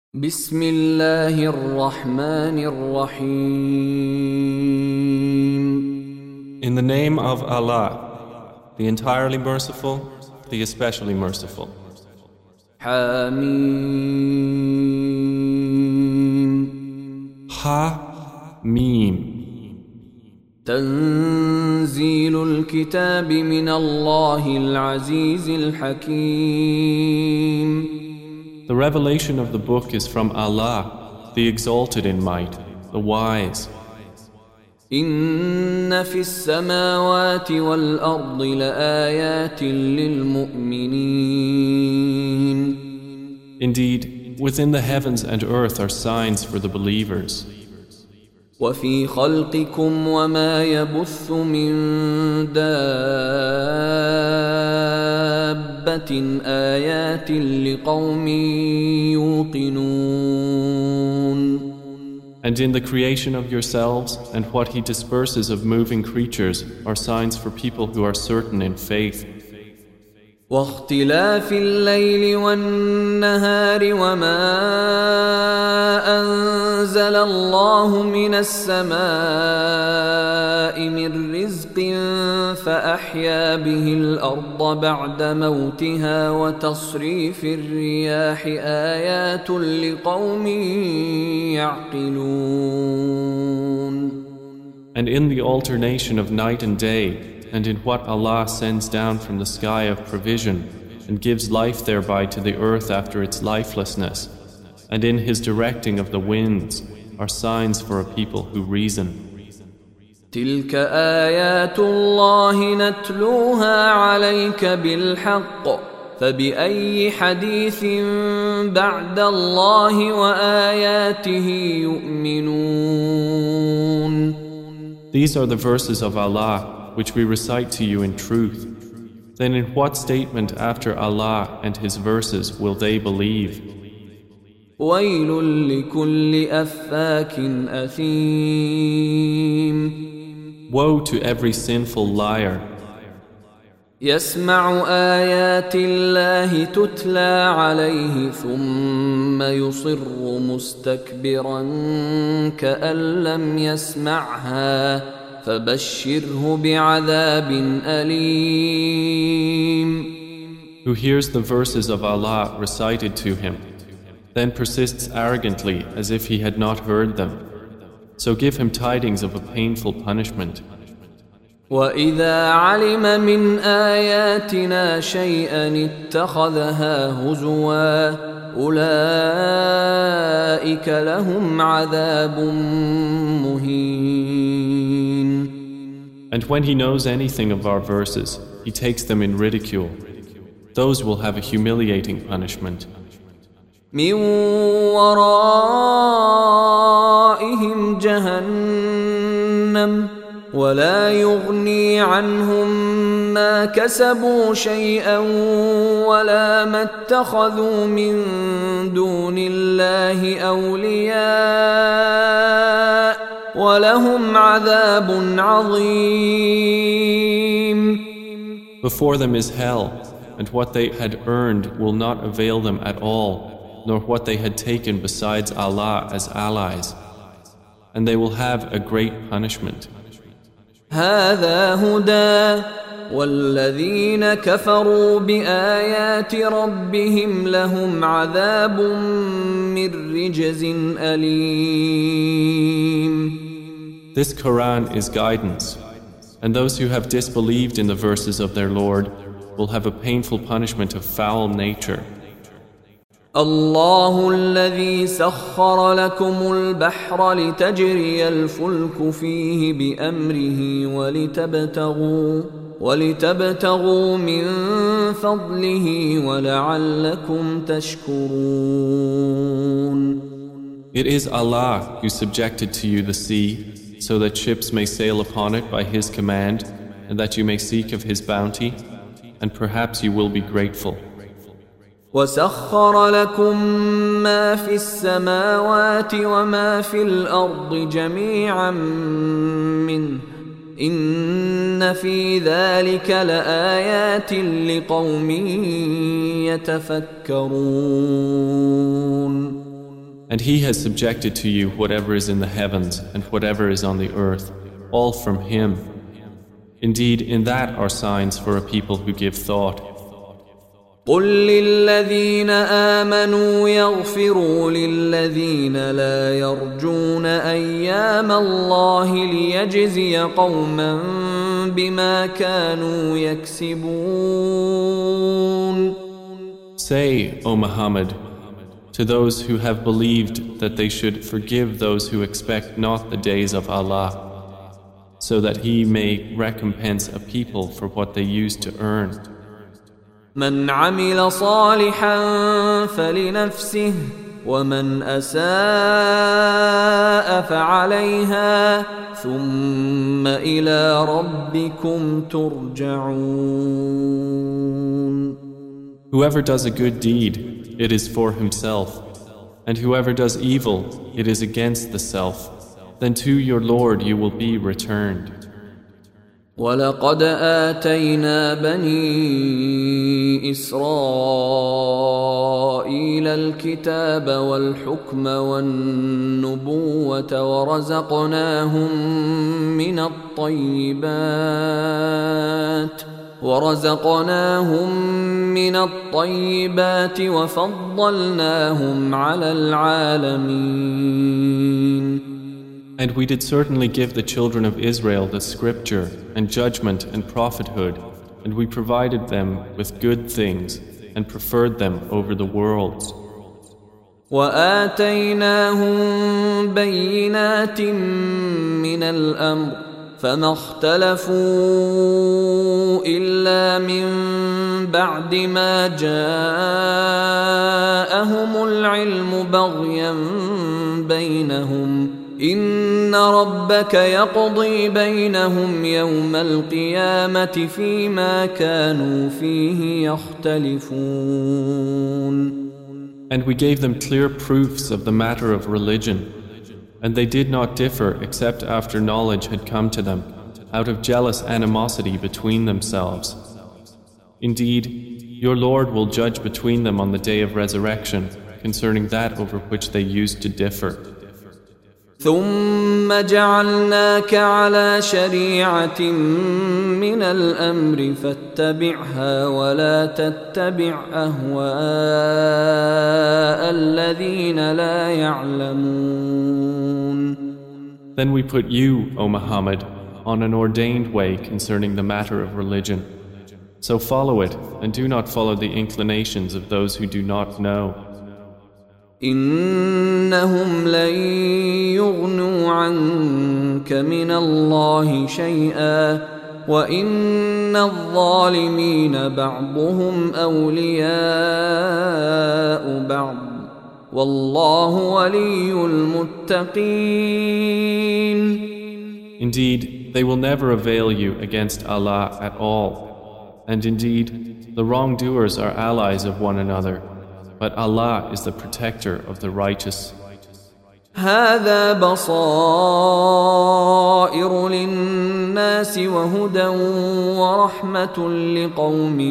بسم الله الرحمن الرحيم. In the name of Allah, the entirely merciful, the especially merciful. حميم. Ha-Mim. تنزيل الكتاب من الله العزيز الحكيم. The revelation of the book is from Allah, the exalted in might, the wise. إن في السماوات والأرض لآيات للمؤمنين. Indeed, within the heavens and earth are signs for the believers. وفي خلقكم وما يبث من دابة آيات لقوم يوقنون. And in the creation of yourselves and what He disperses of moving creatures are signs for people who are certain in faith. واختلاف الليل والنهار وما أنزل الله من السماء من رزق فأحيا به الأرض بعد موتها وتصريف الرياح آيات لقوم يعقلون. And in the alternation of night and day, and in what Allah sends down from the sky of provision and gives life thereby to the earth after its lifelessness, and in His directing of the winds are signs for a people who reason. تلك آيات الله نتلوها عليك بالحق فبأي حديث بعد الله وآياته يؤمنون. These are the verses of Allah which we recite to you in truth. Then in what statement after Allah and His verses will they believe? ويل لكل أفاك أثيم. Woe to every sinful liar. يسمع آيات الله تتلى عليه ثم يصر مستكبرا كأن لم يسمعها فبشره بعذاب أليم. Who hears the verses of Allah recited to him, then persists arrogantly as if he had not heard them. So give him tidings of a painful punishment. وَإِذَا عَلِمَ مِنْ آيَاتِنَا شَيْئًا اتَّخَذَهَا هُزُوًا أُولَئِكَ لَهُمْ عَذَابٌ مُهِينٌ. And when he knows anything of our verses, he takes them in ridicule. Those will have a humiliating punishment. مِنْ وَرَائِهِمْ جَهَنَّمُ ولا يغني عنهم ما كسبوا شيئا ولا ما اتخذوا من دون الله أولياء ولهم عذاب عظيم. Before them is hell, and what they had earned will not avail them at all, nor what they had taken besides Allah as allies, and they will have a great punishment. هذا هدى والذين كفروا بآيات ربهم لهم عذاب من رجز أليم. This Quran is guidance, and those who have disbelieved in the verses of their Lord will have a painful punishment of foul nature. الله الذي سخر لكم البحر لتجري الفلك فيه بأمره ولتبتغوا من فضله ولعلكم تشكرون. It is Allah who subjected to you the sea so that ships may sail upon it by His command and that you may seek of His bounty, and perhaps you will be grateful. وسخر لكم ما في السماوات وما في الأرض جميعا منه إن في ذلك لآيات لقوم يتفكرون. And He has subjected to you whatever is in the heavens and whatever is on the earth, all from Him. Indeed, in that are signs for a people who give thought. قل للذين آمنوا يغفروا للذين لا يرجون أيام الله ليجزي قوما بما كانوا يكسبون. Say, O Muhammad, to those who have believed that they should forgive those who expect not the days of Allah, so that He may recompense a people for what they used to earn. من عمل صالحا فلنفسه ومن أساء فعليها ثم إلى ربكم ترجعون. Whoever does a good deed, it is for himself, and whoever does evil, it is against the self. Then to your Lord you will be returned. ولقد آتينا بني إسرائيل الكتاب والحكم والنبوة ورزقناهم من الطيبات وفضلناهم على العالمين. And we did certainly give the children of Israel the scripture and judgment and prophethood, and we provided them with good things and preferred them over the worlds. وآتيناهم بينات من الأمر فما اختلفوا إلا من بعد ما جاءهم العلم بغيا بينهم إن ربك يقضي بينهم يوم القيامة فيما كانوا فيه يختلفون. And we gave them clear proofs of the matter of religion, and they did not differ except after knowledge had come to them, out of jealous animosity between themselves. Indeed, your Lord will judge between them on the day of resurrection concerning that over which they used to differ. ثم جعلناك على شريعة من الأمر فاتبعها ولا تتبع أهواء الذين لا يعلمون. Then we put you, O Muhammad, on an ordained way concerning the matter of religion. So follow it and do not follow the inclinations of those who do not know. إنهم لن يغنوا عنك من الله شيئا وإن الظالمين بعضهم أولياء بعض والله ولي المتقين. Indeed, they will never avail you against Allah at all. And indeed, the wrongdoers are allies of one another. But Allah is the protector of the righteous. هذا بصائر للناس وهدى ورحمة لقوم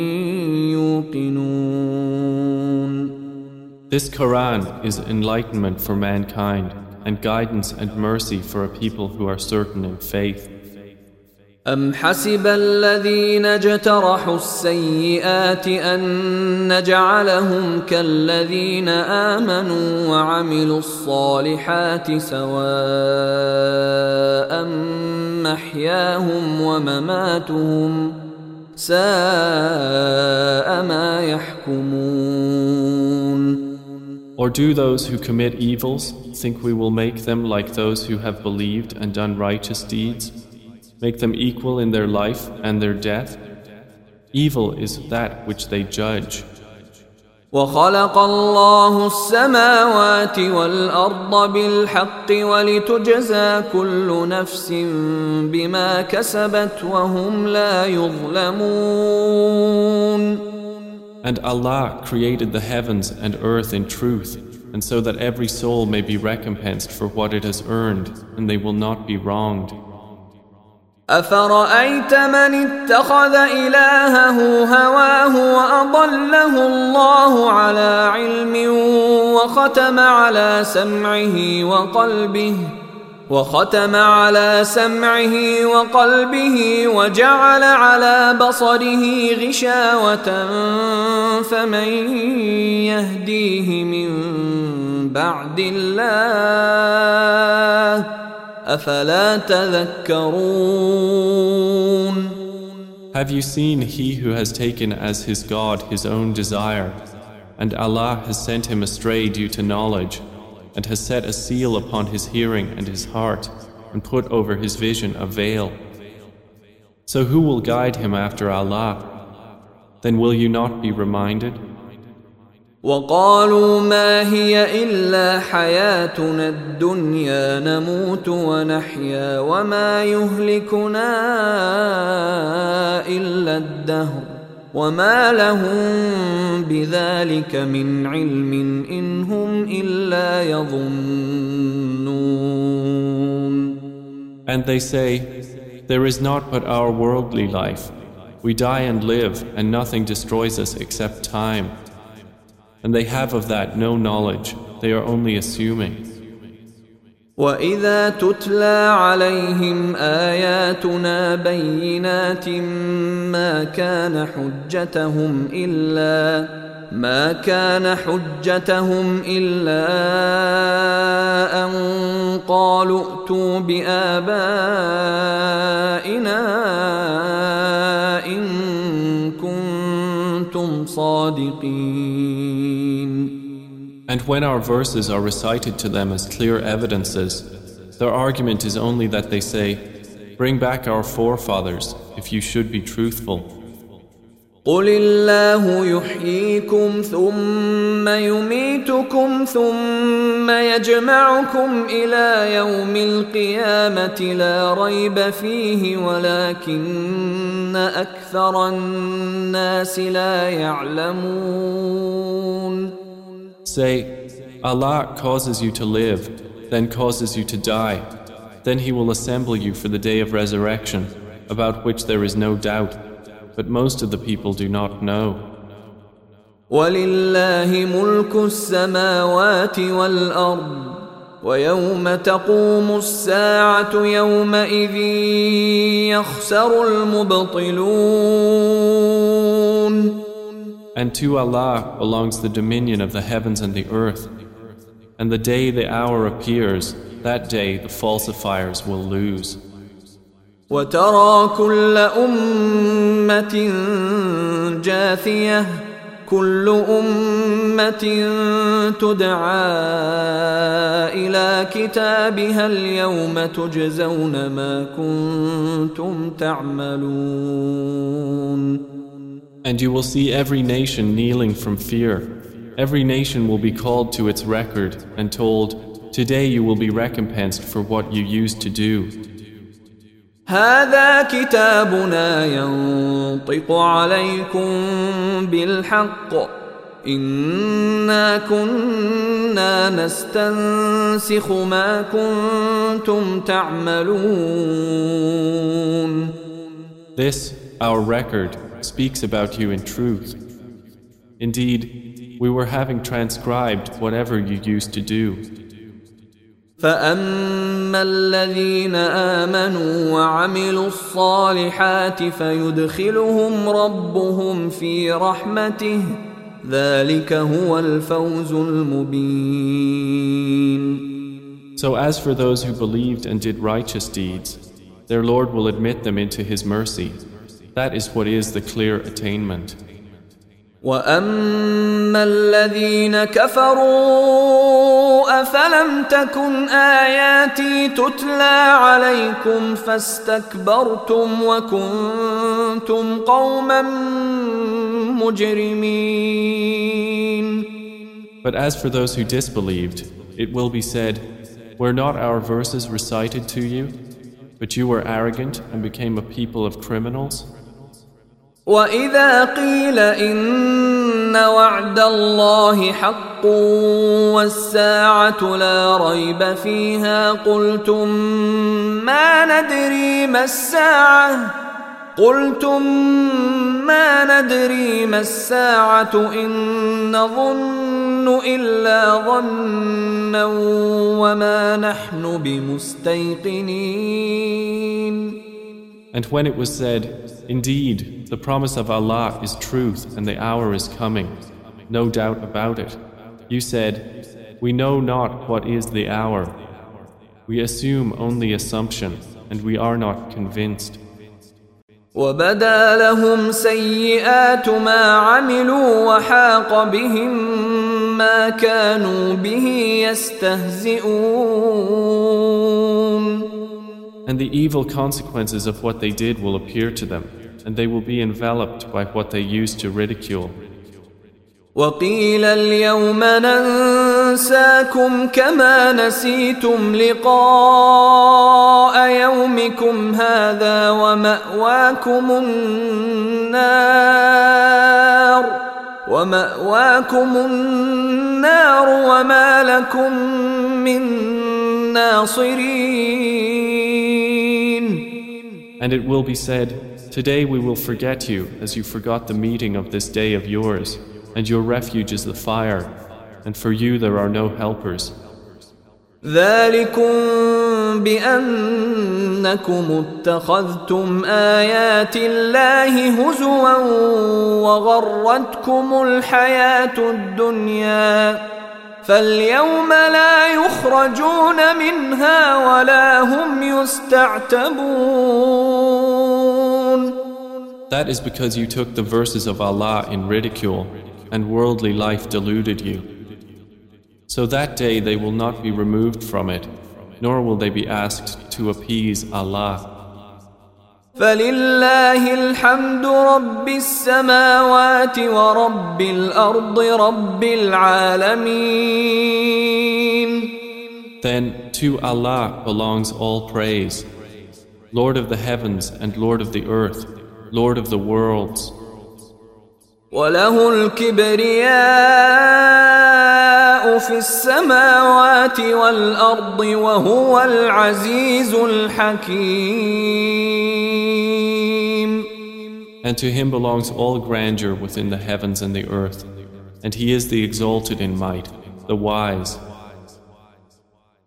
يوقنون. This Quran is enlightenment for mankind and guidance and mercy for a people who are certain in faith. أم حسب الذين اجترحوا السيئات أن نجعلهم كالذين آمنوا وعملوا الصالحات سواء محياهم ومماتهم ساء ما يحكمون. Or do those who commit evils think we will make them like those who have believed and done righteous deeds? Make them equal in their life and their death? Evil is that which they judge. وخلق الله السماوات والأرض بالحق ولتجزى كل نفس بما كسبت وهم لا يظلمون. And Allah created the heavens and earth in truth, and so that every soul may be recompensed for what it has earned, and they will not be wronged. أفرأيت من اتخذ إلهه هواه وأضله الله على علم وختم على سمعه وقلبه وجعل على بصره غشاوة فمن يهديه من بعد الله أفلا تذكرون. Have you seen he who has taken as his God his own desire, and Allah has sent him astray due to knowledge, and has set a seal upon his hearing and his heart, and put over his vision a veil? So who will guide him after Allah? Then will you not be reminded? وقالوا ما هي إلا حياتنا الدنيا نموت ونحيا وما يهلكنا إلا الدهر وما لهم بذلك من علم إن هم إلا يظنون. And they say, there is not but our worldly life. We die and live, and nothing destroys us except time. And they have of that no knowledge, they are only assuming. وَإِذَا تُتْلَى عَلَيْهِمْ آيَاتُنَا بَيِّنَاتٍ ما كان حجتهم إلا أن قالوا ائتوا بآبائنا إن كنتم صادقين. And when our verses are recited to them as clear evidences, their argument is only that they say, bring back our forefathers if you should be truthful. قُلِ اللَّهُ يُحْيِيكُمْ ثُمَّ يُمِيتُكُمْ ثُمَّ يَجْمَعُكُمْ إِلَى يَوْمِ الْقِيَامَةِ لَا رَيْبَ فِيهِ وَلَكِنَّ أَكْثَرَ النَّاسِ لَا يَعْلَمُونَ. Say, Allah causes you to live, then causes you to die. Then He will assemble you for the day of resurrection, about which there is no doubt. But most of the people do not know. وَلِلَّهِ مُلْكُ السَّمَاوَاتِ وَالْأَرْضِ وَيَوْمَ تَقُومُ السَّاعَةُ يَوْمَئِذٍ يَخْسَرُ الْمُبْطِلُونَ. And to Allah belongs the dominion of the heavens and the earth. And the day the hour appears, that day the falsifiers will lose. وَتَرَى كُلَّ أُمَّةٍ جَاثِيَةً كُلُّ أُمَّةٍ تُدْعَى إِلَى كِتَابِهَا الْيَوْمَ تُجْزَوْنَ مَا كُنتُمْ تَعْمَلُونَ. And you will see every nation kneeling from fear. Every nation will be called to its record and told, today you will be recompensed for what you used to do. هذا كتابنا ينطق عليكم بالحق إنا كنا نستنسخ ما كنتم تعملون. This, our record, speaks about you in truth. Indeed, we were having transcribed whatever you used to do. فأما الذين آمنوا وعملوا الصالحات فيدخلهم ربهم في رحمته ذلك هو الفوز المبين. So as for those who believed and did righteous deeds, their Lord will admit them into His mercy. That is what is the clear attainment. وَأَمَّا الَّذِينَ كَفَرُوا أَفَلَمْ تَكُنْ آيَاتِي تُتْلَى عَلَيْكُمْ فَاسْتَكْبَرْتُمْ وَكُنْتُمْ قَوْمًا مُجْرِمِينَ. But as for those who disbelieved, it will be said, were not our verses recited to you? But you were arrogant and became a people of criminals? وَإِذَا قِيلَ إِنَّ وعد الله حق والساعة لا ريب فيها قلتم ما ندري ما الساعة إن نظن إلا ظنا وما نحن بمستيقنين. And when it was said, "Indeed, the promise of Allah is truth and the hour is coming, no doubt about it," you said, "We know not what is the hour. We assume only assumption and we are not convinced." وَبَدَا لَهُمْ سَيِّئَاتُ مَا عَمِلُوا وَحَاقَ بِهِمْ مَا كَانُوا بِهِ يَسْتَهْزِئُونَ. And the evil consequences of what they did will appear to them, and they will be enveloped by what they used to ridicule. وَقِيلَ الْيَوْمَ نَنْسَاكُمْ كَمَا نَسِيتُمْ لِقَاءَ يَوْمِكُمْ هَذَا وَمَأْوَاكُمُ النَّارُ وَمَا لَكُمْ مِنْ نَاصِرِينَ. And it will be said, "Today we will forget you as you forgot the meeting of this day of yours, and your refuge is the fire, and for you there are no helpers." ذَلِكُمْ بِأَنَّكُمُ اتَّخَذْتُمْ آيَاتِ اللَّهِ هُزُوًا وَغَرَّتْكُمُ الْحَيَاةُ الدُّنْيَا فَالْيَوْمَ لَا يُخْرَجُونَ مِنْهَا وَلَا هُمْ يُسْتَعْتَبُونَ. That is because you took the verses of Allah in ridicule, and worldly life deluded you. So that day they will not be removed from it, nor will they be asked to appease Allah. فَلِلَّهِ الْحَمْدُ رَبِّ السَّمَاوَاتِ وَرَبِّ الْأَرْضِ رَبِّ الْعَالَمِينَ. Then to Allah belongs all praise, Lord of the heavens and Lord of the earth, Lord of the worlds. وَلَهُ الْكِبْرِيَاءُ فِي السَّمَاوَاتِ وَالْأَرْضِ وَهُوَ الْعَزِيزُ الْحَكِيمُ. And to him belongs all grandeur within the heavens and the earth, and he is the exalted in might, the wise.